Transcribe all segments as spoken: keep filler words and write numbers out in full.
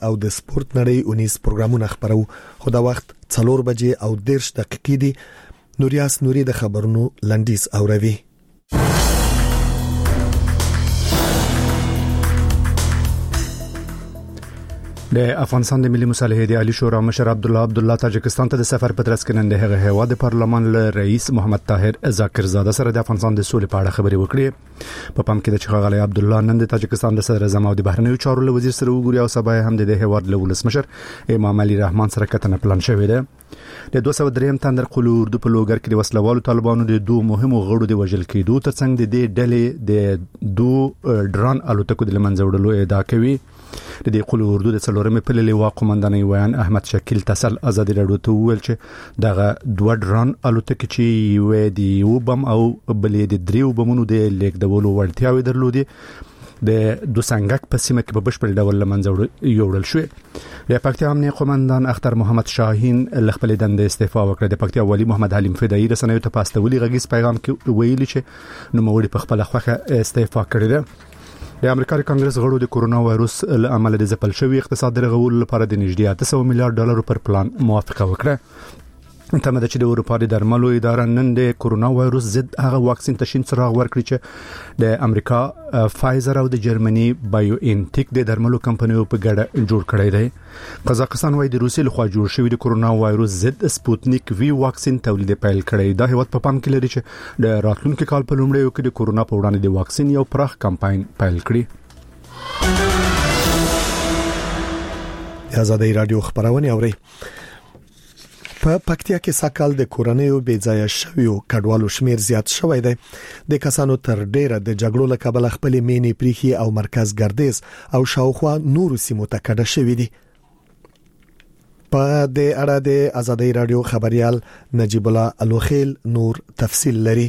او د سپورت نړۍ اونیز پروګرامونه خبرو. خو دا وخت څلور بجې او دېرش دقیقې دي. نوریاس نوري د خبرونو لنډیز اوروي. د افغانستان د ملي مصالحې د عالی شورا مشر عبد الله عبد الله تاجکستان ته د سفر په ترڅ کې نن د هغه هیواد د پارلمان له رئیس محمد طاهر ذاکر زاده سره د افغانستان د سولې په اړه خبرې وکړې. په پام کې د چغالي عبد الله نن د تاجکستان د صدر اعظم او د بهرنیو چارو له وزیر سره وګوري او سبا هم د هیواد له ولسمشر امام علي رحمان سره کتنه پلان شوې ده. د دوه سوه درې تندر قلو اردو په لوګر کې د وسلوالو طالبانو د دوه مهمو غړو د وژل کېدو ترڅنګ د دې ډلې د دوه ډرون الوتکو د لمنځه وړلو ادعا کوي. د دې قلو اردو د څلورمې پلې لواء قومندانۍ ویان احمد شکیل تسل ازادي راډیو ته وویل چې دغه دوه ډرون الوتکې چې یو د یو بم او بلې د دریو بمونو د لیکدولو وړتیاوې درلودي د دوسنګک په سیمه کې په بشپړ ډول لمنځه وړل شوې. د پکتیا امنیه قومندان اختر محمد شاهین ل خپل دندې استعفا وکړه. د پکتیا والی محمد حلیم فدایي رسنیو ته پاستولي غږیز پیغام کې ویلي چې نوموړي په خپل خوخه استعفا کړې ده. د امریکا کانګرس غړو د کورونا وایروس له امله د ځپل شوی اقتصاد رغول لپاره د نږدې اته سوه میلیارډ ډالر پر پلان موافقه وکړه. تمه ده چې د اروپا د درملو اداره نن د کورونا وایروس ضد هغه واکسین تشین څراغ ورکړي چې د امریکا فایزر او د جرمني بایو انټیک د درملو کمپنیو په ګډه جوړ کړی دی. قزاقستان وايي د روسي لخوا جوړ شوی د کورونا وایروس ضد سپوتنیک وی واکسین تولید پیل کړی. دا هیواد په پام کې لري چې د راتلونکي کال په لومړیو کې د کورونا په وړاندې د واکسین یو پراخ کمپاین پیل کړي. آزادۍ رادیو خبرونه اوري. په پکتیا کې ساکال د کورنیو بې ځای شویو کډوالو شمیر زیات شوی دی. د کسانو تر ډیره د جګړو له کبله خپل مینې پریخي او مرکز ګردیز او شاوخوا نورو سیمو ته کډه شوی دي. په دې اړه د آزادۍ رادیو خبريال نجیب الله الوخیل نور تفصیل لري.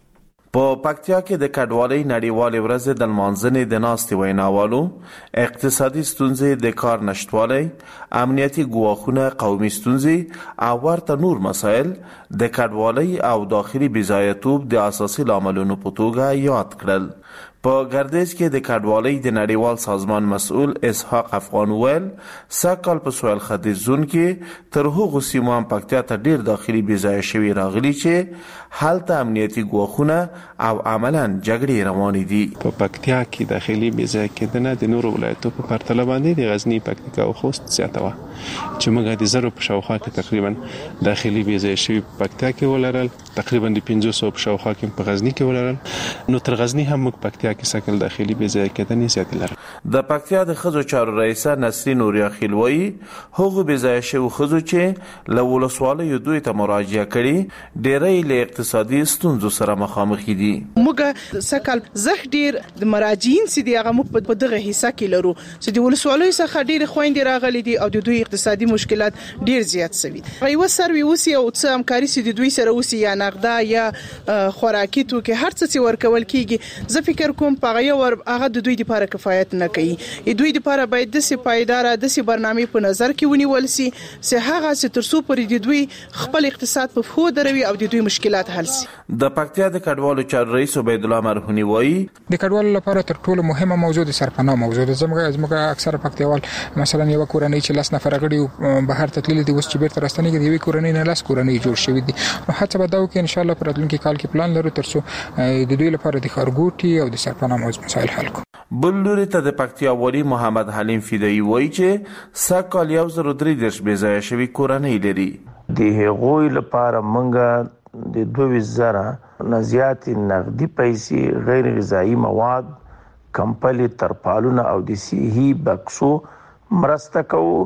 په پکتیا کې د کډوالۍ نړیوالې ورځ د لمانځنې د ناستې ویناوالو اقتصادي ستونزې، د کار نشټوالی، امنیتي ګواښونه، قومي ستونزې او ورته نور مسایل د کډوالۍ او داخلي بېځایه‌توب د اساسي لاملونو په توګه یاد کړل. په ګردیز کې د کډوالۍ د نړیوال سازمان مسؤل اسحاق افغان ویل ساکال په سویل ختیځ زون کې تر هغو سیمو هم پکتیا ته ډیر داخلي بېځایه شوي راغلي چې هلته امنیتي ګواښونه او عملاً جګړې روانې دي. په پکتیا کې داخلي بېځایه کېدنه د نورو ولایتو په پرتله باندې د غزني، پکتیکا او خوست زیاته وه چې موږ د زرو په شاوخوا کې تقریبا داخلي بېځایه شوي په پکتیا کې ولرل، تقریبا د پنځه سوه په شاوخوا کې په غزني کې ولرل. نو تر غزني هم موږ پکتیا کې سکل داخلي بېځایه کېدنې زیاتې لرل. د پکتیا د ښځو چارو رئیسه نسرین نوریا خیل وایي هغو بېځایه شوو ښځو چې له ولسوالیو دوی ته مراجعه کړي ډېری له اقتصادي ستونزو سره مخامخ دي. موږ سکل زه ډېر د مراجعین سي دي هغه موږ په دغه حصہ کې لرو چې د ولسوالیو څخه ډېر خويندې راغلي دي او د دوی اقتصادي مشکلات ډېر زیات شوي. یو سروي اوسي او څه همکاري سي د دوی سره اوسي یا نقدا یا خوراکي توکي هر څه چې ورکول کیږي. زه فکر کوم په یو ور هغه د دوی لپاره کفایت نه کوي. دوی لپاره باید د سي پایدار د سي برنامه په نظر کې ونیول سي چې هغه چې ترڅو پر د دوی خپل اقتصاد په خو دروي او د دوی مشکلات حل سي. د پکتیا د کډوالو چارو رئیس عبید الله مرهونی وایي د کډوالو لپاره تر ټولو مهمه موضوع د سرپناه موضوع ده. زموږ زموږ اکثره پکتیوال مثلا یو کورنۍ چې لاس نفر غړي بهر ته تللي دي اوس چې بیرته راستنیږي د یوې کورنۍ نه لاس کورنۍ جوړ شوې دي. نو هڅه به دا وکړو ان شاء الله په راتلونکي کال کې پلان لرو ترڅو د دوی لپاره د خارګوټي او د سرپناه موضوع مسایل حل کړو. بل لوري ته د پکتیا والی محمد حلیم فدایي وایي چې ساکال یو زر درې دېرش بېځایه شوي کورنۍ لري. د هغوی لپاره موږ د دوه زره نه زیاتې نقدي پیسې، غیر غذایي مواد، کمپلې، ترپالونه او د صحي بکسو مرسته کوو.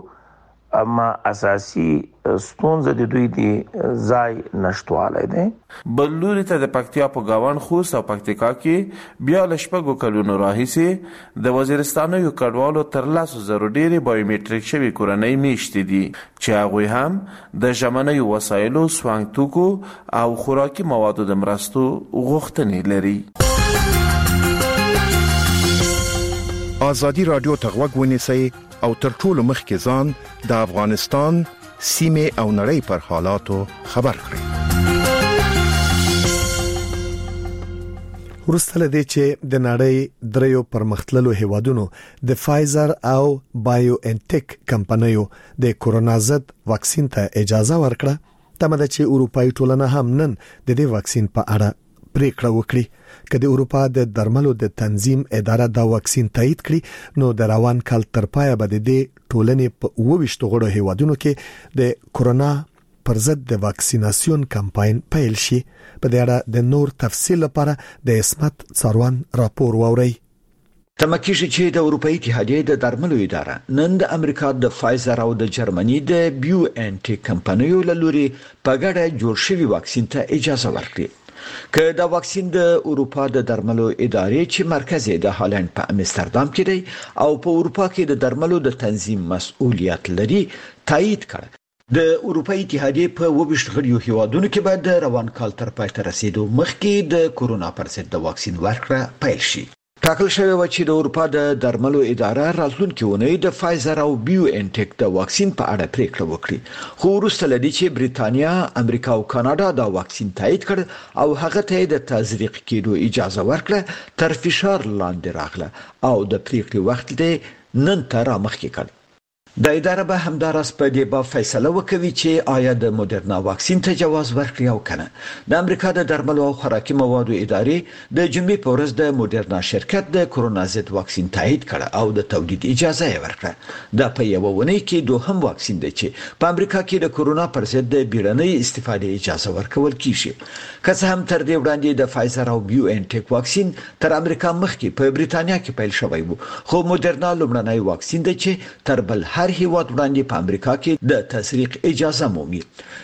اما اساسي ستونزه د دوی د ځای نشټوالی دی. بل لوري ته د پکتیا په ګاونډ خوست او پکتیکا کې بیا له شپږو کلونو راهیسې د وزیرستانیو کډوالو تر لسو زرو ډېرې بایومیټریک شوي کورنۍ میشتې دي چې هغوی هم د ژمنیو وسایلو، سوانګ توکو او خوراکي موادو د مرستو غوښتنې لري. آزادي رادیو ته غوږ ونیسئ او تر ټولو مخکې ځان د افغانستان سیمې او نړۍ پر حالاتو خبر کړئ. ورسته لدی چې د نړۍ دریو پرمختللو هیوادونو د فایزر او بایو انټیک کمپنیو د کورونا ضد واکسین ته اجازه ورکړه تمه ده چې اروپאי ټولنه هم نن د دې واکسین په اړه پریکړه وکړي کله د اروپا د درملو د تنظیم اداره دا واکسین تایید کړي نو د روان کال تر پایه به د ټولنې په وویشت غړو هیوادونو کې د کورونا پر ضد د واکسیناسیون کمپاین پیل شي په دې اړه د نور تفصیل لپاره د اسمت څاروان راپور واوري تمکیږي چې د اروپאי اتحادیې د درملو اداره نن د امریکا د فایزر او د جرمني د بیو انټیک کمپنیو له لوري په ګډه جوړ شوی واکسین ته اجازه ورکړي که دا واکسین د اروپا د درملو ادارې چې مرکز یې د هالند په امستردام کې دی او په اروپا کې د درملو د تنظیم مسؤلیت لري تایید کړ د اروپאי اتحادیې په وبشت غړیو هیوادونو کې بعد روان کال تر پای ته رسیدو مخکې د کورونا پر ضد د واکسین ورکړه پیل شي ټاکل شوی و چې د اروپا د درملو اداره راتلونکي اونۍ د فایزر او بیو انټیک د واکسین په اړه پریکړه وکړي خو وروسته لدی چې بریتانیا امریکا او کاناډا دا واکسین تایید کړ او هغه ته د تزریق کېدو اجازه ورکړه تر فشار لاندې راغله او د پریکړې وخت دې نن تر مخکې کړ د اداره به همدارس په دې باب فیصله وکوي چې آیا د مدرنا واکسین ته جواز ورکړي او کنه د امریکا د درملو او خوراکي موادو ادارې د جمعې په ورځ د مدرنا شرکت د کورونا ضد واکسین تایید کړ او د تولید اجازه یې ورکړه دا په یو ونې کې دوهم واکسین دی چې په امریکا کې د کورونا پر ضد د بیړنۍ استفادې اجازه ورکول کیږي که څه هم تر دې وړاندې د فایزر او بیو انټیک واکسین تر امریکا مخکې په بریتانیا کې پیل شوی وو خو مدرنا لومړنی واکسین دی چې تر بل هر هیواد وړاندې په امریکا کې د تسریق اجازه مومي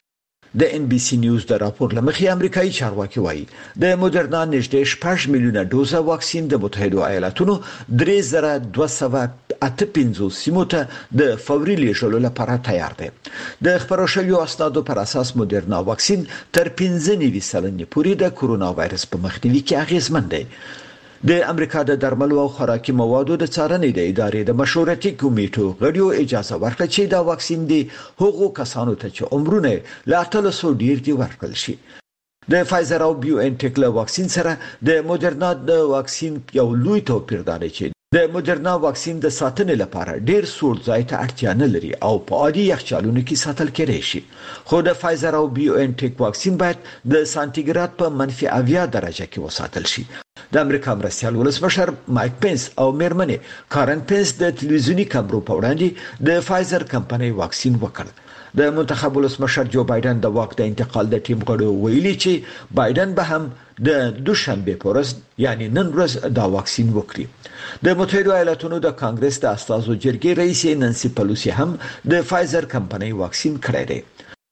د ان بي سي نیوز د راپور لمخې امریکایي چارواکي وایي د مدرنا نږدې شپږ میلیونه ډوزه واکسین د متحده ایالاتونو درې زره دوه سوه اته پنځوس سیمو ته د فوري لیږلو لپاره تیار دی د خبرو شویو اسنادو پر اساس مدرنا واکسین تر پنځه نوي سلنې پورې د کورونا وایرس په مخنیوي کې اغیزمن دی د امریکا د درملو او خوراکي موادو د څارنې د ادارې د مشورتي کمیټو غړیو اجازه ورکړه چې دا واکسین دی هغو کسانو ته چې عمرونه لا تلسو ډیر دی ورکړل شي د فایزر او بیو انټیک له واکسین سره د مدرنا د واکسین یو لوی توپیر دی چې د مدرنا واکسین د ساتنې لپاره ډیر سوړ ځای ته اړتیا نه لري او په عادي یخچالونو کې ساتل کېږي شي خو د فایزر او بیو انټیک واکسین باید د سانتیګراد په منفي اویا درجه کې وساتل شي د امریکا مرستيال ولسمشر مایک پنس او میرمنې کارن پنس د تلویزیونی کمرو په وړاندې د فایزر کمپنۍ واکسین وکړ د منتخب ولسمشر جو بایدن د واک د انتقال د ټیم غړو ویلي چې بایدن به هم د دوشنبه په ورځ یعنی نن ورځ دا واکسین وکړي د متحده ایالاتونو د کانګرس د استازو جرګې رئیس نانسي پلوسی هم د فایزر کمپنۍ واکسین کړی دی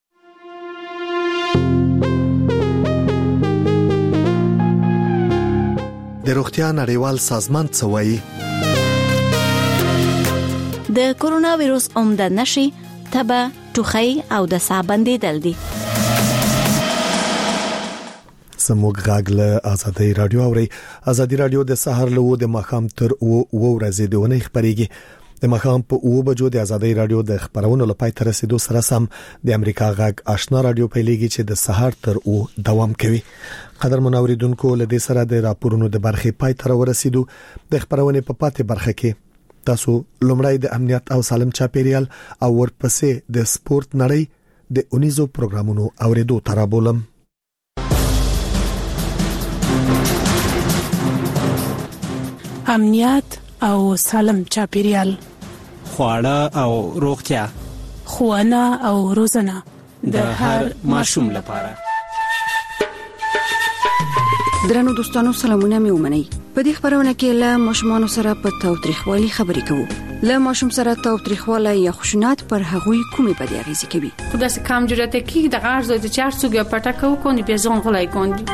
د روغتیا نړیوال سازمان څه وایي د کورونا وایروس عمده نشي تبه ټوخی او د ساه بندیدل دي سموږ غاګله ازادي رادیو اوري ازادي رادیو د سحر له د مخام تر او ورځې د ونې خبريږي د مخام په او بجو د ازادي رادیو د خبرونو لپاره تر رسیدو سره سم د امریکا غاګ آشنا رادیو پیلېږي چې د سحر تر او دوام کوي قدر منوریدونکو له دې سره د راپورونو د برخې پای تر ورسیدو د خبرونه په پاتې برخه کې تاسو لومړی د امنیت او سالم چاپیریال او ورپسې د سپورت نړۍ د اونیزو پروګرامونو اوریدو ترابولم امنیت او سالم چاپیریال خواړه او روغتیا خوانه او روزنه د هر ماشوم لپاره درنو دوستانو سلامونه مې ومنئ په دې خبرونه کې له ماشومان سره په تاوتریخوالي خبرې کوو له ماشوم سره تاوتریخوالی یا خشونت پر هغوی کومې بدې اغیزې کوي خدا سه کم جرأت کی د غرض د چار څوګه پټه کو کو نه به ځون غلای کوندي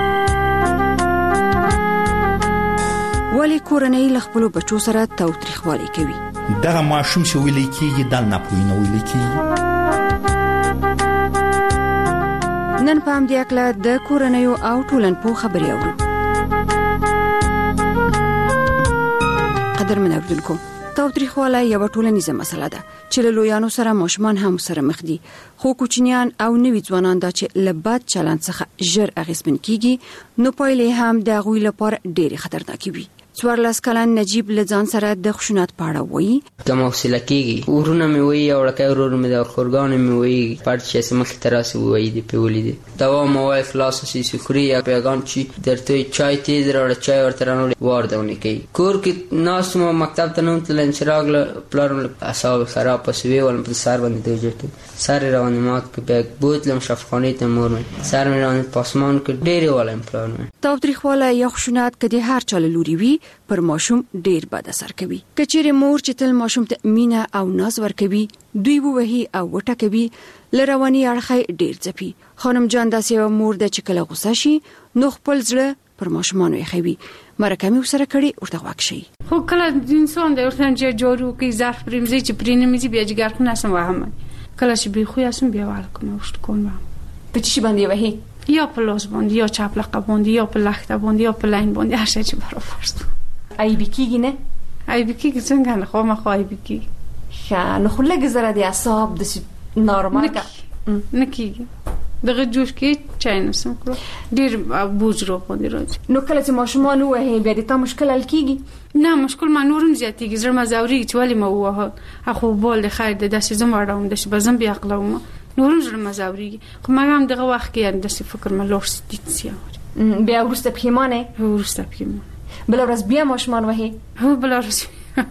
ولی کورنۍ له خپل بچو سره تاوتریخوالی کوي دغه ماشوم چې ویل کېږي د نه پوینه ویل کېږي نن په دې اکلا د کورنۍ او ټولنپوه خبري اورو قدر من اوردونکو تاوتریخوالی یو ټولنیزه مسله ده چې له لویانو سره ماشومان هم سره مخ دي، خو کوچنیان او نوي ځوانان دا چې له بد چلند څخه ژر اغېزمن کیږي نو پایلې هم د هغوی لپاره ډېرې خطرناکې وي. څوارلس کلن نجیب له ځان سره د خشونت په اړه وایي. کوم حوصله کېږي ورونه مې وایي او وړکۍ ورور مې د خورګانو مې وایي پټ چې مخې ته راسي وایي دې پې ولیدې دوا مې وایي خلاصه شي سکري یا پیغام چې درته چای تیز راوړه چای ورته رانوړي واردونې کوي. کور کې ناست مو مکتب ته نه وتلم چې راغله پلار مې اعصاب خراب پسې ویولم په سر باندې دی جټ سر یې راوندې مات کړ بیا بوتلم شفاخانې ته مور مې سر مې راوندې په اسمان کې ډېرې والایم پلار مې. تاوتریخوالی یا خشونت که د هر چا له لوري وي پر ماشوم ډیر بد اثر کوي. کچېره مور چې تل ماشوم ته مینه او ناز ورکوي دوی ووهي او وټکوي لرواني اړخه ډیر ځپي. خانم جان داسې یو مور د چې کله غوسه شي نو خپل زړه پر ماشومان ویخوي. مرکه مې سره کړي ورته واکشي. خو کله انسان د ورته چې جوړو کې ظرف پرېمزي چې پرینه مې بیا جګر نه سم وهم کله چې به خو یاسم بیا والکم وشت کوم په چی باندې وهي یا په لاس باندې یا چپ لقه باندې یا په لخته باندې یا په لاین باندې هر شي چې برابر است. ای بی کیږي نه ای بی کیږي څنګه نه خو ما خو ای بی کیږي ښه نو خو لږ زره د اعصاب د نورمال کا نه کیږي دغه جوش کې چاینه سم کړو ډیر بوج رو باندې راځي. نو کله چې ماشومان وه بیا د تا مشکل حل کیږي نه مشکل ما نورم زیاتیږي زړه مزوري چې ولی ما وه اخو بول خیر د داسې زم وړم د بزم بیا عقلوم نورم زړه مزوري خو ما هم دغه وخت کې د فکر ما لور ستیتسیا بیا ورسته پښیمانه ورسته پښیمانه بل ورځ بیا ماشومان وهي هو بل ورځ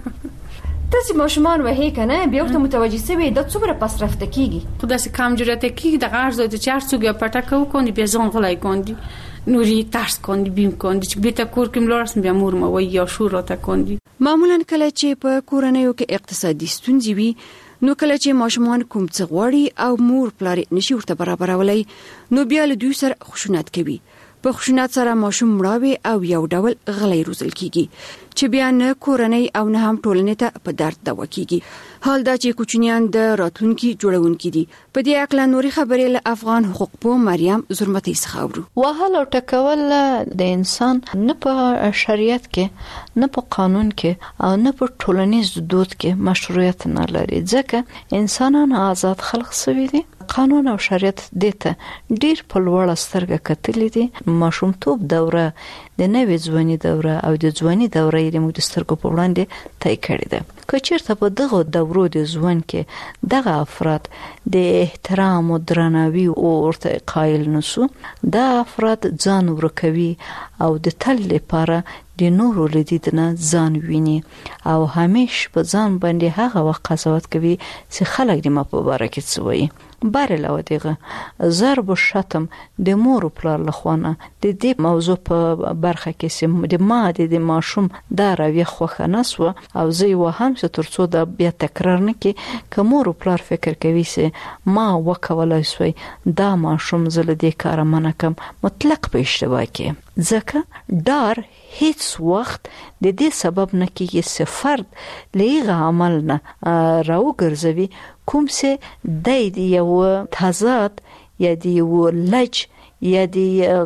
تاسو ماشومان وهي کنه بیا ورته متوجي سوي د څومره پس رفته کیږي خو داسې کم جرأت کیږي د غرض د چار څوګه پټه کو کوندي بیا ځان غلای کوندي نوري ترس کوندي بیم کوندي چې بیت کور کې ملورس بیا مور مو وي یا شور راته کوندي. معمولا کله چې په کورنیو کې اقتصادي ستونزې وي نو کله چې ماشومان کوم څه غواړي او مور پلار نشي ورته برابرولای نو بیا له دوی سره خشونت کوي. په خشونت سره ماشوم مړاوي او یو ډول غلې روزل کیږي چې بیا نه کورنۍ او نه هم ټولنې ته په درد دوا کیږي. حال دا چې کوچنیان د راتلونکي جوړونکي دي. په دې اړه نوري خبرې له افغان حقوق پوه مریم زرمتي څخه اورو. وهل او ټکول د انسان نه په شریعت کې نه په قانون کې او نه په ټولنیز دود کې مشروعیت نه لري ځکه انسانان آزاد خلق سوي دي. قانون او شریعت دته ډیر په لوړ سترګه کتلې دي. ماشومتوب دوره د نوې ځواني دوره او د ځواني دوره یې موږ د سترګو په وړاندې طی کړې ده. که چیرته په دغه دورو د ځوان کې دغه افراد د احترام او درناوي او ورته قایل نشو دا افراد ځان ورکوي او د تل لپاره د نورو لیدنه ځان ویني او همیش په ځان باندې هغه وخت قضاوت کوي چې خلک د ما په باره کې څه وایي. بارله ودیغه ضرب و شتم د مور پلار لخوانه د دې موضوع په برخه کې سم د ما د ماشوم دا راوي خوخه نسو او زه یو هم څه ترڅو دا بیا تکرار نه کی که مور پلار فکر کوي چې ما وکولای سوی دا ماشوم زله دې کار منه کم مطلق په اشتباه کې ځکه ډار هیڅ وخت د دې سبب نه کیږي چې فرد لغه عمل نه راو ګرځوي کوم څه د یو تضاد یا د یو لج یا د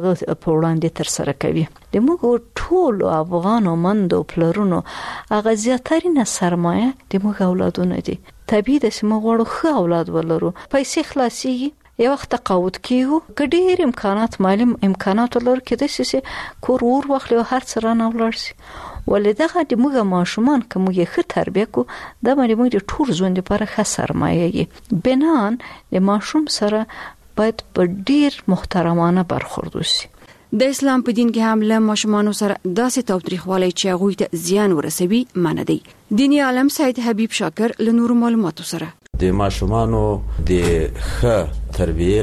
په وړاندې تر سره کوي. د موږ ټول افغان او مندو پلرونو هغه زیاترینه سرمایه د موږ اولادونه دي. طبیعي ده چې موږ غواړو ښه اولاد ولرو. پیسې خلاصيږي یو وخت تقاعد کیږو کډیر امکانات مالي امکانات ولر کېدای شي کور ور واخلو هر څه رانه ولر شي ولدغه د موږ ماشومان کوم یې ښه تربیه کو د باندې موږ د ټول ژوند لپاره ښه سرمایه یې بنان د ماشوم سره باید په ډیر محترمانه برخورد وشي. د اسلام په دین کې هم له ماشومان سره داسې تاوتریخوالی چې هغوی ته زیان ورسوي منع دی. دیني عالم سید حبیب شاکر له نورو معلوماتو سره د ماشومانو د ښه تربیه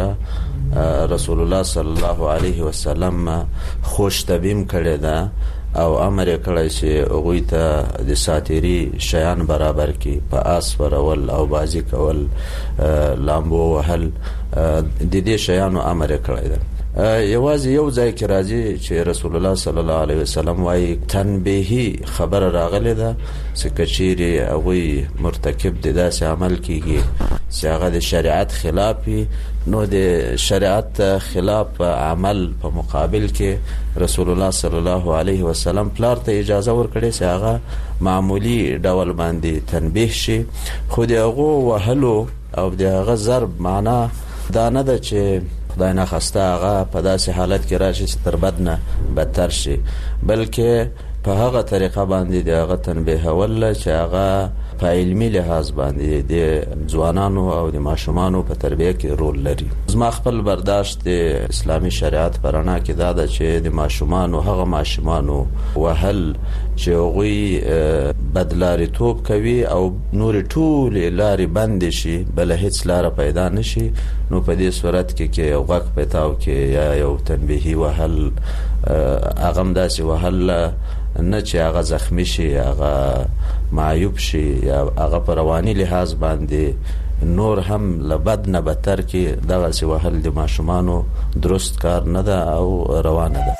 لپاره رسول الله صلی الله علیه وسلم خوش تبیم کړی ده او امر کړی چې هغوی ته د ساتيري شیان برابر کړي په آس ورول او بازی کول لامبو وهل د دې شیانو امر کړی ده. یوازې یو ځای کې راځي چې رسول الله صلی الله علیه وسلم وايي تنبیهی خبر راغلی ده چې کچيري اوی مرتکب د داسې عمل کیږي چې هغه د شریعت خلاف نو د شریعت خلاف عمل په مقابل کې رسول الله صلی الله علیه وسلم پلار ته اجازه ورکړي چې هغه معمولی ډول باندې تنبیه شي خو دغه وهلو او دغه ضرب معنا دا نه ده چې خدای نه خواسته هغه په داسې حالت کې راشي چې تر بد نه بدتر شي بلکې په هغه طریقه باندې دغه تنبیه ول چې هغه په علمي لحاظ باندې د ځوانانو او د ماشومانو په تربیه کې رول لري. زما خپل برداشت د اسلامي شریعت پرانا کې دا ده چې د ماشومانو هغه ماشومانو وهل چې هغوی بدلاري توپ کوي او نور ټول لارې بند شي بل هیڅ لار پیدا نشي نو په دې صورت کې کې یو غږ پتاو کې یا یو تنبیهي وهل اغم داسې وهل نه چې هغه زخمی شي هغه معیوب شي یا هغه په رواني لحاظ باندې نور هم لبد نه بدتر کې دغه څه وهل د ماشومانو درست کار نه ده او روانه ده.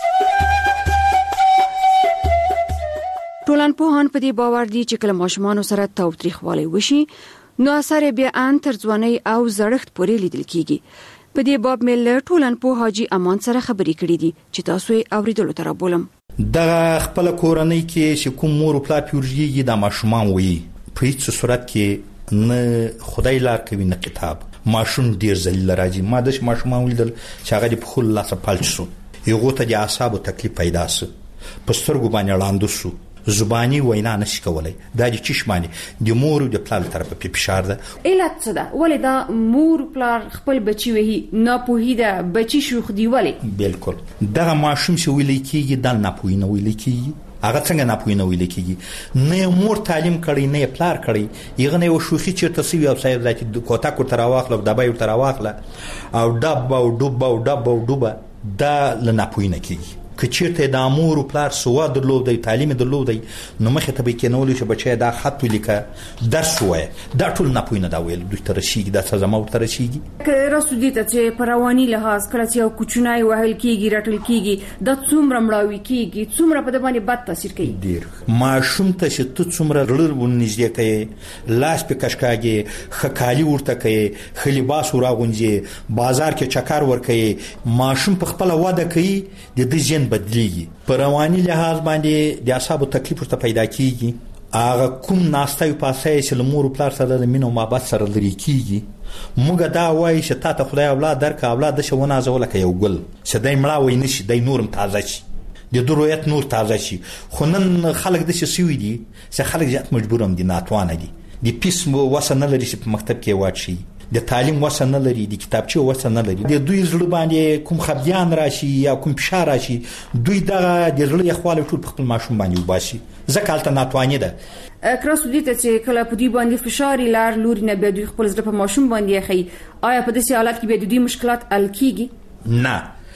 ټولنپوهان په دې باور دي چې کله ماشومانو سره تاوتریخوالی وشي نو اثر بیا ان تر ځوانۍ او زړښت پورې لیدل کیږي. په دې باب مل ټولنپوه حاجی امان سره خبرې کړې دي چې تاسو یې اوریدلو تر بولم. دغه خپل کورنۍ کې چې کوم مور او پلار پیورږي د ماشومان وي په هیڅ صورت کې نه خدای لار کوي نه کتاب ماشوم ډیر ذلیل راځي ما د ماشومان ولیدل چې هغه په خل لاسه پالچ شو یو ته د اعصابو تکلیف پیدا سو په سترګو باندې لاندو شو زبانی وینا نشي کولای دا د چشمانی د مور او د پلار طرف په فشار ده علت څه ده ولې دا مور پلار خپل بچي وهي نه پوهیده بچي شوخ دی ولې بالکل دغه ماشوم چې ویل کیږي د نه پوهی نه ویل کیږي هغه څنګه نه پوهی نه ویل کیږي نه مور تعلیم کړي نه پلار کړي یغه نه شوخي چې تاسو یو صاحب ذاتي کوتا کو تر واخله دبای تر واخله او دب او دب او دب او دبه دا لنه پوهی نه کیږي کچیرته د امور او پلار سوا درلودي تعلیم درلودي نو مخه ته به کېنول شي بچي دا خط ولیکه درس وای دا ټول نه پوینه دا ویل دوی تر شي دا څه زمو تر شيږي که رسودي ته چې پرواني لحاظ کړه چې یو کوچنای وهل کیږي رټل کیږي د څومره مړاوي کیږي څومره په د باندې بد تاثیر کوي ډیر ماشوم ته چې ته څومره رړل ونیږي کوي لاس په کشکاږي خکالي ورته کوي خلیباس وراغونځي بازار کې چکر ور کوي ماشوم په خپل واده کوي د دې بدلیږي په رواني لحاظ باندې د اعصابو تکلیف ورته پیدا کیږي هغه کوم ناستای پاسه چې لمور پلار سره د مینو محبت سره لري کیږي موږ دا وایي چې تاسو خدای اولاد درک اولاد د شونه ازول کې یو ګل چې دای مړه وای نشي دای نورم تازه شي د درویت نور تازه شي خو نن خلک د شي سوي دي چې خلک ځات مجبورم دي ناتوانه دي د پیسمو وسنه لري چې په مکتب کې واچي د تعلیم وسنه لري د کتابچو وسنه لري د دوی زړه باندې کوم خبيان راشي یا کوم فشار راشي دوی دغه د زړه یخواله ټول خپل ماشوم باندې وباسي ځکه ناتواني ده کراسو دي ته چې کله په دې باندې فشار لار لوري نه به دوی خپل زړه په ماشوم باندې خي آیا په دې حالت کې به دوی مشکلات حل کیږي نه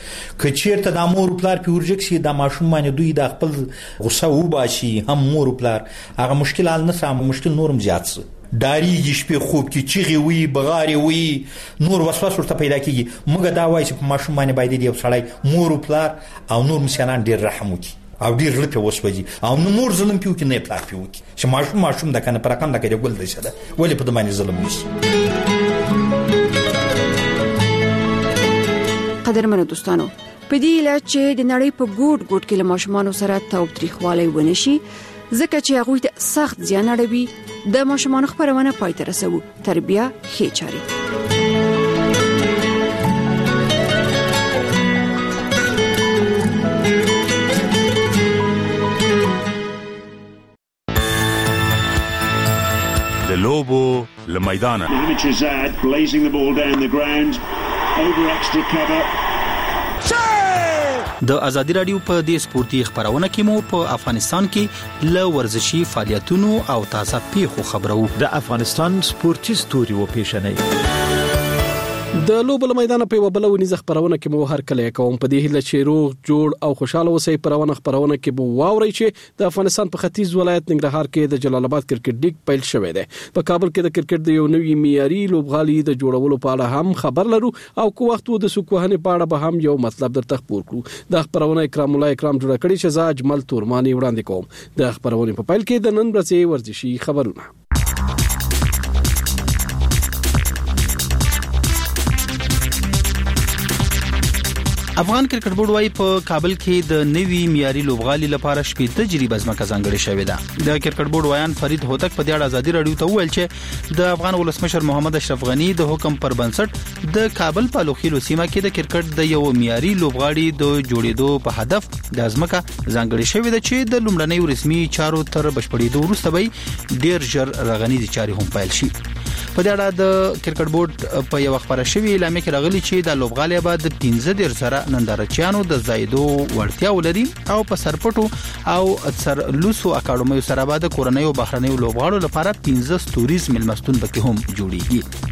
کچیرته د امور پلار پیورجک شي د ماشوم باندې دوی د خپل غوسه وباسي هم مور پلار هغه مشکل حل نه سم مشکل نورم زیات سي داریږي شپې خوب کې چیغي وي بغاري وي نور وسواس ورته پیدا کیږي موږ دا وایي چې په ماشوم باندې باید یو سړی مور او پلار او نور مسیانان ډیر رحم وکړي او ډیر لپاره وسوځي او نو مور ظلم پیو کې نه پلار پیو کې چې ماشوم ماشوم د کنه پر رقم د کې ګل دی شه ولې په دمانه ظلم نشي. قدرمنو دوستانو په دې لاره چې د نړۍ په ګوټ ګوټ کې له ماشومان سره تاوتریخوالی ونشي ځکه چې هغه ته سخت زیان اړوي د ماشومان خبرونه پای ته رسوي تربیه ښه چاري. د لوبو لمیدانه blazing the ball down the ground over extra cover. د ازادي رادیو په دې سپورتي خبرونه کې مو په افغانستان کې ل ورزشي فعالیتونو او تازه پیښو خبرو د افغانستان سپورتي ستوري و پیښنې د لوبل میدان په وبلونی ځخ پرونه کې مو هر کله کوم په دې هله چې روغ جوړ او خوشاله وسې پرونه خبرونه کې بو واوري چې د افغانستان په ختیځ ولایت ننګرهار کې د جلال آباد کرکټ لیګ پیل شوې ده. په کابل کې د کرکټ د یو نوي معیاري لوبغالي د جوړولو په اړه هم خبر لرو او کو وخت د سکوهنې په اړه به هم یو مطلب درته خبر کړو. د خبرونه اکرام الله اکرام جوړ کړی چې زاج مل تورمانی وړاندې کوم. د خبرونه په پیل کې د نن ورځې ورزشي خبرونه. افغان کرکټ بورډ وايي په کابل کې د نوي معیاري لوبغالي لپاره شپږ تجربه ځمکه ځانګړې شوې ده. د کرکټ بورډ وایان فرید هوتک په دې اړه ازادي رادیو ته وویل چې د افغان ولسمشر محمد اشرف غنی د حکم پر بنسټ د کابل په لوخیلو سیمه کې د کرکټ د یو معیاري لوبغالي د جوړېدو په هدف د ځمکه ځانګړې شوې ده چې د لومړنۍ رسمي چارو تر بشپړېدو وروسته به ډیر ژر رغنیزي چارې هم پیل شي. په دې اړه د کرکټ بورډ په یو خبره شوی اعلامیه کې راغلی چې د لوبغالي بعد پنځه ډیر سره نندارچیانو د زایدو ورتیا ولري او په سرپټو او سر لوسو اکاډمي سره بعد کورنۍ او بهرنۍ لوبغاړو لپاره پنځه ستوریز ملمستون پکې هم جوړیږي.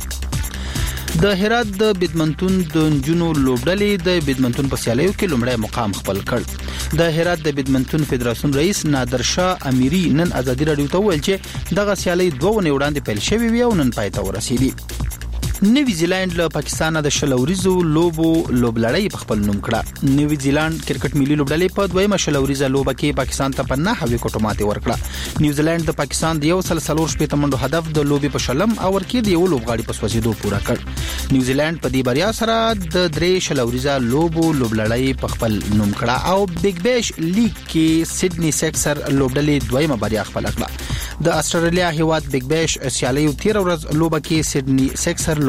د هرات د بدمنتون د جنو لوبډلې د بدمنتون په سیالیو کې لومړی مقام خپل کړ. د هرات د بدمنتون فدراسیون رئیس نادر شاه امیری نن ازادي رادیو ته ویل چې دغه سیالي دوه ونې وړاندې پیل شوې وي او نن پای ته ورسېدي. نیوی زیلند له پاکستان د شلوریزو لوبو لوبلړۍ په خپل نوم کړه. نیوی زیلند کرکټ ملي لوبډلې په دویمه شلوریزه لوبه کې پاکستان ته په نه وکټو ماتې ورکړه. نیوزیلند د پاکستان د یو سل سلور شپږ منډو هدف د لوبي په شلم او ورکې د یو لوبغاړي په سوځېدو پوره کړ. نیوزیلند په دې بریا سره د درې شلوریزه لوبو لوبلړۍ په خپل نوم کړه او بیگ بیش لیګ کې سیدنی سکسر لوبډلې دویمه بریا خپل کړه. د استرالیا هیواد بیگ بیش سیالیو تیر ورځ لوبه کې سیدنی سکسر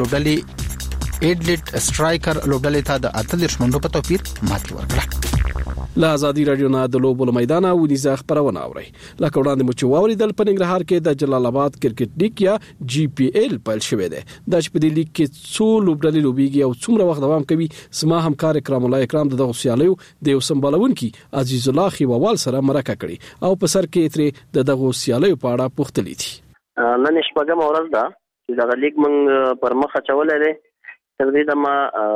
لوبډلې ایډلیټ سټرایکر لوبډلې ته د اتلس منډو په توپیر ماتې ورکړه. لا ازادي رادیو نه د لوبو میدان او نيزه خبرونه اوري. لکه وړاندې مو چې واوري د ننګرهار کې د جلال آباد کرکټ لیګ یا جی پی ایل پیل شوې ده. د شپې د لیګ کې څو لوبډلې لوبيږي او څومره وخت دوام کوي. سما همکار اکرام الله اکرام دغه سیالیو د یو سمبالونکي عزیز الله خیوال سره مرکه کړي او په سر کې ترې دغه سیالیو په اړه پوښتلې دي. نن شپږم ورځ ده چې دغه لیګ موږ پر مخه چولې ده. تر دې دمه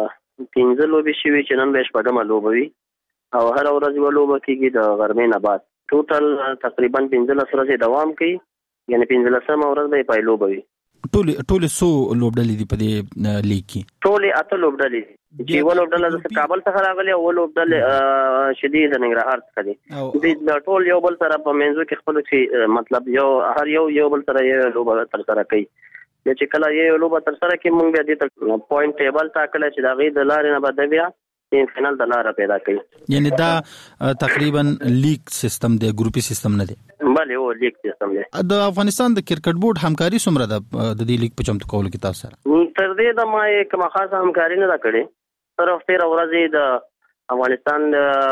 پنځه لوبې شوي چې نن به شپږم لوبوي او هر ورځ یو لوبه کېږي د غرمې نه بعد. ټوټل تقریبا پنځلس ورځې دوام کوي، یعنی پنځلسمه ورځ به پای لوبوي. ټول ټول سو لوبډلې دي په دې لیګ کې. ټول اته لوبډلې چې یو لوبډله د کابل څخه راغلي او لوبډله شدید د ننګرهار څخه دي. د ټول یو بل سره په منځو کې خپل شي مطلب یو هر یو یو بل سره یو لوبه تر سره کوي. چې کله یو لوبه تر سره کې مونږ بیا د پوینټ ټیبل ټاکل چې دا غي د لارې نه بعد بیا سیم فینال د لار پیدا کوي. یعنی دا تقریبا لیګ سیستم دی، ګروپي سیستم نه دی. بله او لیګ سیستم دی. د افغانستان د کرکټ بورډ همکاري څومره ده د دې لیګ په چمتو کولو کې تاسو سره؟ تر دې د ما کومه خاصه همکاري نه کړې. صرف تیر ورځې د افغانستان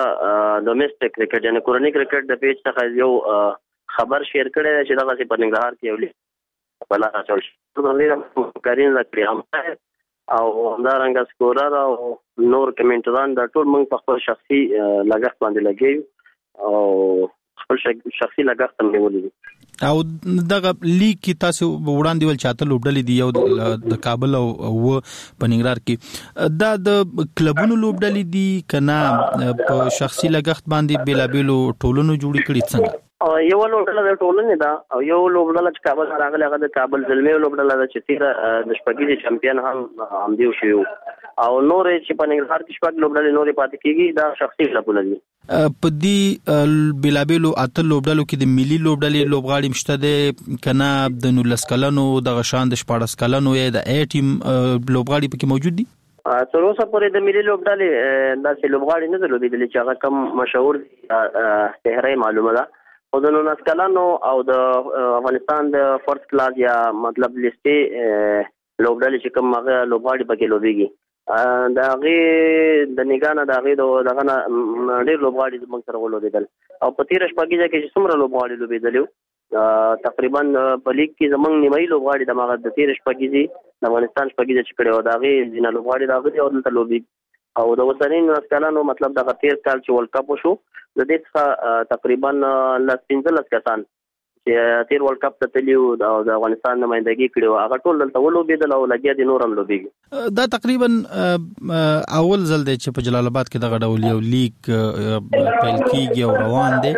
د ډومېسټک کرکټ یعنی کورنۍ کرکټ د پیج څخه یو خبر شیر کړی چې دغه په ننګرهار کې یو لیګ بلا راځول شي. د دې همکاري نه کړې هم او همدارنګه سکورر او نور کمنټران د ټول موږ په خپل شخصي لګښت باندې لګیو او خپل شخصي لګښت هم نیولې. او دغه لیګ کې تاسو وړاندې ول چاته لوبډلې دی یو د کابل او په ننګرهار کې دا د کلبونو لوبډلې دي کنه په شخصي لګښت باندې بیلابیلو ټولونو جوړې کړي څنګه؟ یو لوبډله د ټولنې دا او یو لوبډله چې کابل راغله هغه د کابل زلمي لوبډله د چتیره د شپږیزي چمپیون هم هم دیو شو او نور چې په ننګرهار کې شپږ لوبډلې نورې پاتې کیږي دا شخصي لپاره دي. په دې بیلابیلو اته لوبډلو کې د ملي لوبډلې لوبغاړي مشته دي کنه د نولس کلنو د غشان د شپاړس کلنو یا د ای ټیم لوبغاړي پکې موجود دي؟ تر اوسه پورې د ملي لوبډلې داسې لوبغاړي نه درلودي چې هغه کم مشهور چهره معلومه ده. او د نولس کلنو او د افغانستان د فرست کلاس یا مطلب لیستي لوبډلې چې کوم هغه لوبغاړي پکې لوبيږي دا غي د نگانه دا غي دغه ډېر لوبغاړي زموږ سره ولوبېدل او په تیر شپږیزه کې څومره لوبغاړي لوبېدل تقریبا په لیګ کې زموږ نیمایي لوبغاړي د ماغه د تیر شپږیزي د افغانستان شپږیزه چې کړي و دا غي ځینې لوبغاړي دا غي او دلته لوبي او د وسرین نسکلانو مطلب د غتیر کال چې ورلد کپ وشو د دې څخه تقریبا ل پنځلس کسان چې تیر ورلد کپ ته تلیو د افغانستان نمائندګي کړو هغه ټول دلته ولوبېدل او لګیا دي نورم لوبېږي. دا تقریبا اول ځل دی چې په جلال آباد کې دغه ډول یو لیگ پیل کیږي او روان دی.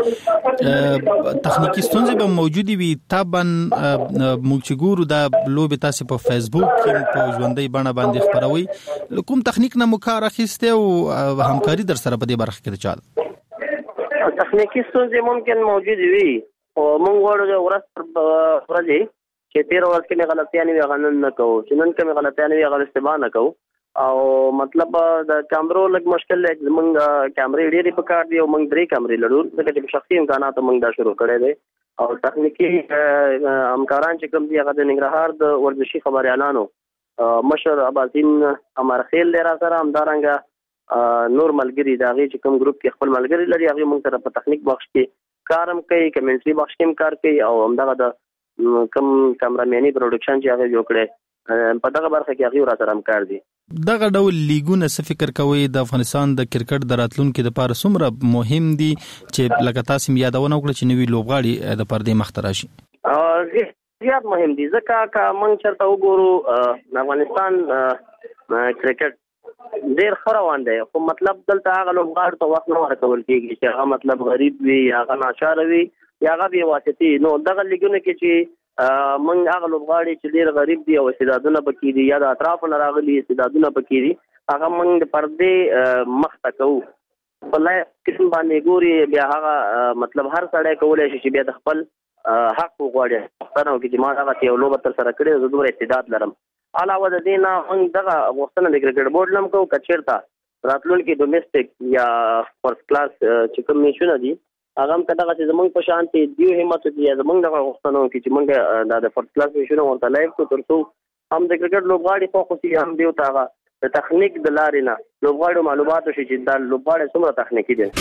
تخنیکی ستونزې به موجودي وي طبعا موږ چې ګورو دا لوبې تاسو په فیسبوک کې په ژوندۍ بڼه باندې خپروي کوم تخنیک نه مو کار اخیسته او همکاري در سره په دې برخه کې چا تخنیکی ستونزې ممکن موجود وي او موږ ورته ورځ ورځي چې تیر ورځ کې غلطیاں وی غنن نه کوو چې نن کوم غلطیاں وی غل استعمال نه کوو او مطلب د کیمرو لګ مشکل لګ موږ کیمرې ډېری په کار دی او موږ درې کیمرې لرو چې شخصي امکانات موږ دا شروع کړی دي او تخنیکی همکاران چې کوم دی هغه د ننګرهار د ورزشي خبريالانو مشر اباسین امر خیل لرا سره همدارنګه نور ملګری دا غي چې کوم ګروپ کې خپل ملګری لري هغه موږ سره په تخنیک بخش کې کارم کوي کمنټري بخش کې کار کوي او همدغه د کم کیمرامینی پروډکشن چې هغه جوړ کړي په دغه برخه کې هغه را سره کار دي. دغه ډول لیګونه څه فکر کوي د افغانستان د کرکټ د راتلونکو لپاره څومره مهم دي چې لکه تاسو یادونه وکړه چې نوی لوبغاړي د پردې مخ ته راشي؟ زیات مهم دي ځکه چې موږ چرته وګورو افغانستان کرکټ ډېر خروان دی خو مطلب دلته هغه لوبغاړو ته وخت نه ورکول کېږي چې هغه مطلب غریب وي هغه ناچار وي یا هغه بې واسطي نو دغه لیګونه کې چې موږ هغه لوبغاړي چې ډېر غریب دي او استعدادونه پکې دي یا د اطرافو نه راغلي استعدادونه پکې دي هغه موږ د پردې مخ ته کوو په لای قسم باندې ګوري بیا هغه مطلب هر سړی کولی شي چې بیا د خپل حق وغواړي پښتنو کې چې ما هغه یو لوبه تر سره کړې زه دومره استعداد لرم. علاوه د دې نه موږ دغه غوښتنه د کرکټ بورډ لم کوو کچېرته راتلونکي ډومېسټک یا فرست کلاس چې کوم میچونه دي هغه هم کداغه چې زمونږ په شان ته دیو همت دي زمونږ دغه غوښتنه کوي چې موږ د فرست کلاس میچونه ورته لایو کو ترڅو هم د کرکټ لوبغاړي په خصوصي هم دیو تاغه د تخنیک د لارې نه لوبغاړو معلومات شي چې د لوبغاړي څومره تخنیکی دي.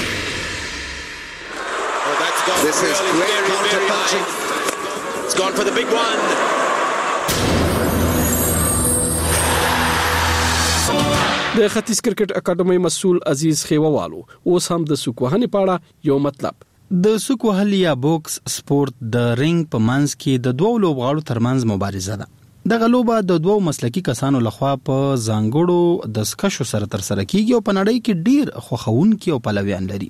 This is great counter punching. It's gone for the big one. د ختیځ کرکټ اکیډمي مسؤل عزیز خیووالو اوس هم د سوکوهنې پاړه یو مطلب د سوکوهل یا بوکس سپورت د رینګ په منځ کې د دوه لوبغاړو ترمنځ مبارزه ده. دغه لوبه د دوه مسلکی کسانو لخوا په ځانګړو د سکشو سره تر سره کیږي او په نړۍ کې ډیر خوخونکي او پلویان لري.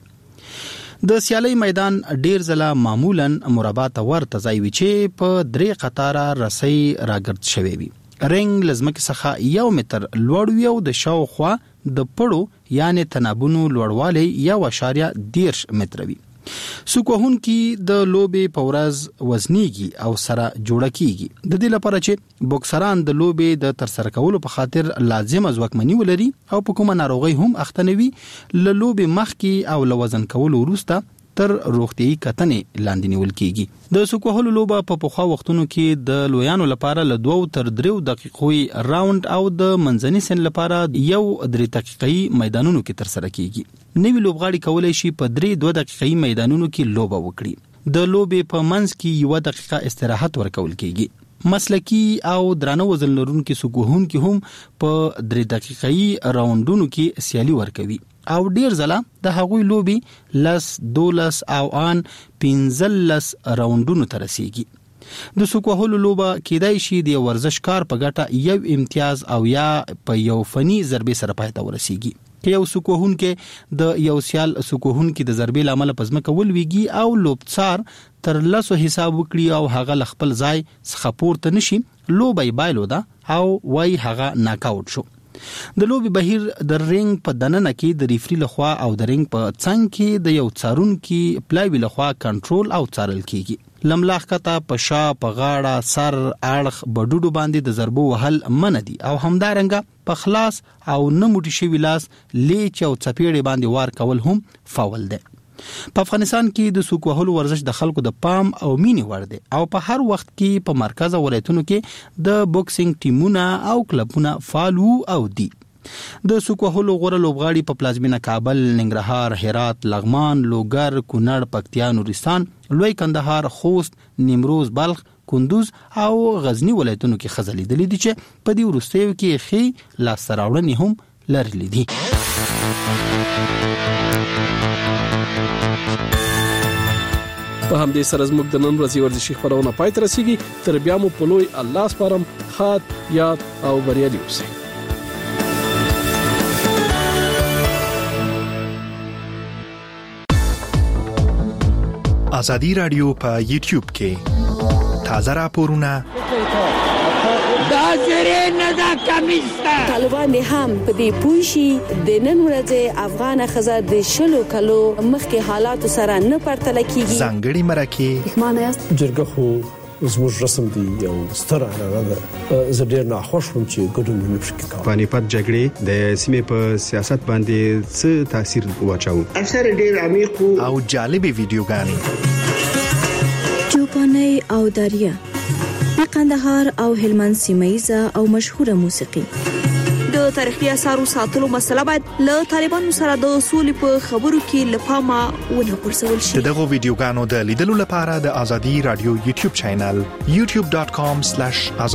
د سیالي میدان ډیر ځله معمولا مربع ته ورته ځای وي چې په درې قطاره رسۍ راګرد شوی وي. رنګ لزمکه څخه یو متر لوړ وي او د شاوخوا د پړو یعنی تنابونو لوړوالی یو اشاریه دیرش متر وي. سوکوهون کې د لوبې په ورځ وزنیږي او سره جوړه کیږي. د دې لپاره چې بوکسران د لوبې د تر سره کولو په خاطر لازم ځواکمني ولري او په کومه ناروغي هم اختنوي ل لوبې مخکې او ل وزن کولو وروسته تر روغتيایي کتنې لاندې نیول کیږي. د سوکوهلو لوبه په پخوا وختونو کې د لویانو لپاره له دوه تر دریو دقیقې راوند او د منځني سن لپاره یو درې دقیقې میدانونو کې تر سره کیږي. نوی لوبغاړي کولای شي په درې دوه دقیقې میدانونو کې لوبه وکړي. د لوبې په منځ کې یو دقیقه استراحت ورکول کیږي. مسلکی او درانه وزن لرونکو سوکوهون کې هم په درې دقیقې راوندونو کې سیالي ورکوي او ډیر ځله د هغوی لوبي لس دولس او ان پنځلس راوندونو ته رسیږي. د سوکوهلو لوبه کېدای شي د ورزشکار په ګټه یو امتیاز او یا په یو فني ضربې سره پای ته ورسیږي. که یو سوکوهون کې د یو سیال سوکوهون کې د ضربې لامل پزمکه ولويږي او لوبڅار تر لاسو حساب وکړي او هغه خپل ځای څخه پورته نشي لوبي بایلو ده او وای هغه ناک آوټ شو. د لوبي بهیر د رینګ په دننه کې د ریفری لخوا او د رینګ په څنګ کې د یو څارونکي پلاوی لخوا کنټرول او څارل کیږي. لملاخ کته په شا په غاړه سر اړخ بډوډو باندې د ضربو وهل من دي او همدارنګه په خلاص او نموټي شوی لاس لیچ او چپیړې باندې وار کول هم فاول ده. په افغانستان کې د سوکوهلو ورزش د خلکو د پام او مینې وړ دی او په هر وخت کې په مرکز ولایتونو کې د بوکسینګ ټیمونه او کلبونه فعال او دي. د سوکوهلو غوړه لوبغاړي په پلازمینه کابل، ننګرهار، هرات، لغمان، لوګر، کونړ، پکتیا، نورستان، لوی کندهار، خوست، نیمروز، بلخ، کندوز او غزنی ولایتونو کې خزلې دي چې په دې وروستیو کې خې لاس راوړنې هم لرلې دي. په همدې سره زموږ د نن ورځې ورزشي خبرونه پای ته رسیدي. تر بیا مو په لوی الله سپارم. خاط یاد او بریالي اوسئ. ازادي رادیو په یوټیوب کې تازه راپورونه دا زره نه دا کمیستا طالبان هم په دې پوښي د نن ورځې افغان خزر د شلو کلو مخکې حالات سره نه پرتل کیږي. ځانګړي مرکه معنی جرګه خو زموږ رسم دی یو ستر اړه ده. زه ډیر نه خوښ وم چې ګډون نه پکې کوم. پانیپت جګړې د سیمې په سیاست باندې څه تاثیر واچاو؟ اثر ډیر عمیق او جالب ویډیوګانې چوپاني او داریا د قندهار او هلمند سیمایزه او مشهوره موسیقي. د تاریخي اثارو ساتلو مسله باید له طالبانو سره د اصول په خبرو کې لپاره ونه پرسول شي. دغه ویډیوګانو د لیدلو لپاره د ازادي رادیو یوټیوب چینل یوټیوب ډاټ کام سلیش